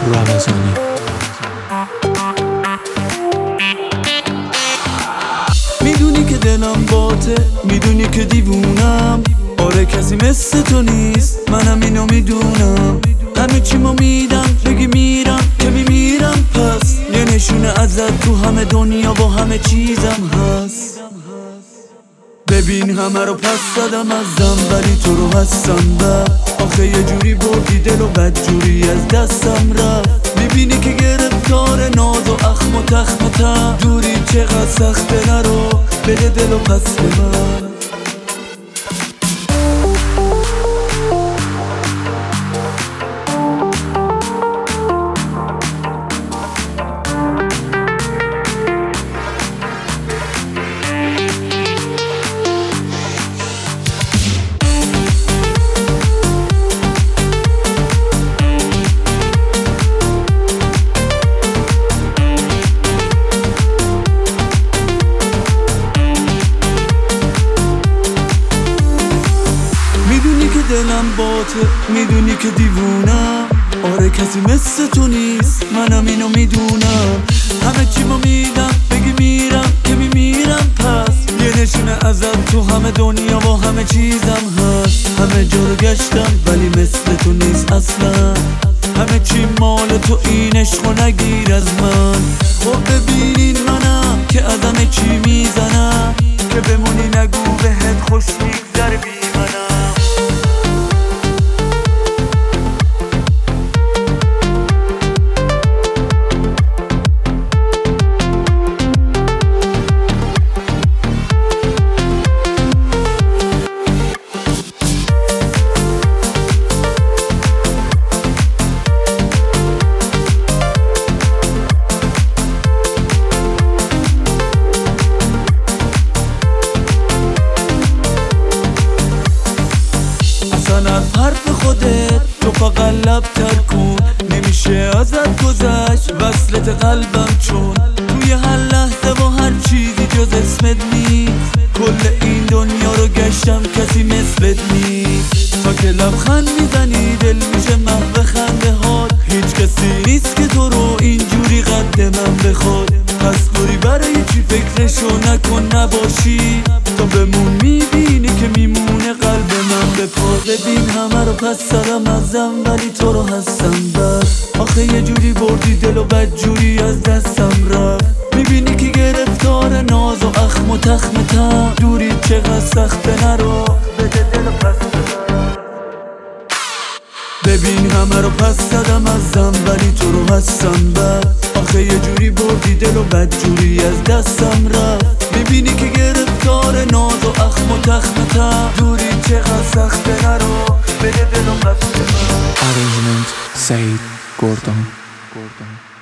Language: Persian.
رمضانی. میدونی که دلم باته، میدونی که دیوونم، آره کسی مثل تو نیست، منم اینو میدونم. همه چی ما میدم بگی میرم که میمیرم، پس یه نشونه ازت تو همه دنیا با همه چیزم هست. ببین همه رو پس زدم ازم ولی تو رو هستم آخه یه جوری بردی دل و بد جوری از دستم رفت. میبینی که گرفتار ناز و اخم و تخم دوری چقدر سخته، نرو بده دل و پس به من. دلم باته، میدونی که دیوونم، آره کسی مثل تو نیست، منم اینو میدونم. همه چی ما میدم بگی میرم که میمیرم، پس یه نشونه ازت تو همه دنیا با همه چیزم هست. همه جا رو گشتم ولی مثل تو نیست اصلا، همه چی مال تو، این عشقو نگیر از من. خب ببینین منم که از همه چی میزنم، که بمونی نگو بهت خوش میگذره بی منم. از حرف خودت تو فقط لب تر کن، نمیشه ازت گذشت وصلت قلبم، چون توی هر لحظه با هر چیزی جز اسمت نیست. کل این دنیا رو گشتم کسی مثلت نیست، تا که لبخند میزنی دل میشه محو خنده هات. هیچ کسی نیست که تو رو اینجوری قد من بخواد، پس گوری برای چی فکرشو نکن نباشی، تا بمون میبینی که میمونه قلب من به پا. ببین همه رو پس زدم ازم ولی تو رو هستم بس، آخه یه جوری بردی دل و بد جوری از دستم رفت. میبینی که گرفتار ناز و اخم و تخم دوری چقدر سخته، نرو بده دل و پس به من. ببین همه رو پس زدم ازم ولی تو رو هستم بس، آخه یه جوری بردی دل و بد جوری از دستم رفت. میبینی که گرفتار ناز و اخم و تخم دوری چقدر سخته، نرو بده دل و پس به من. Arrangement Said Gordon.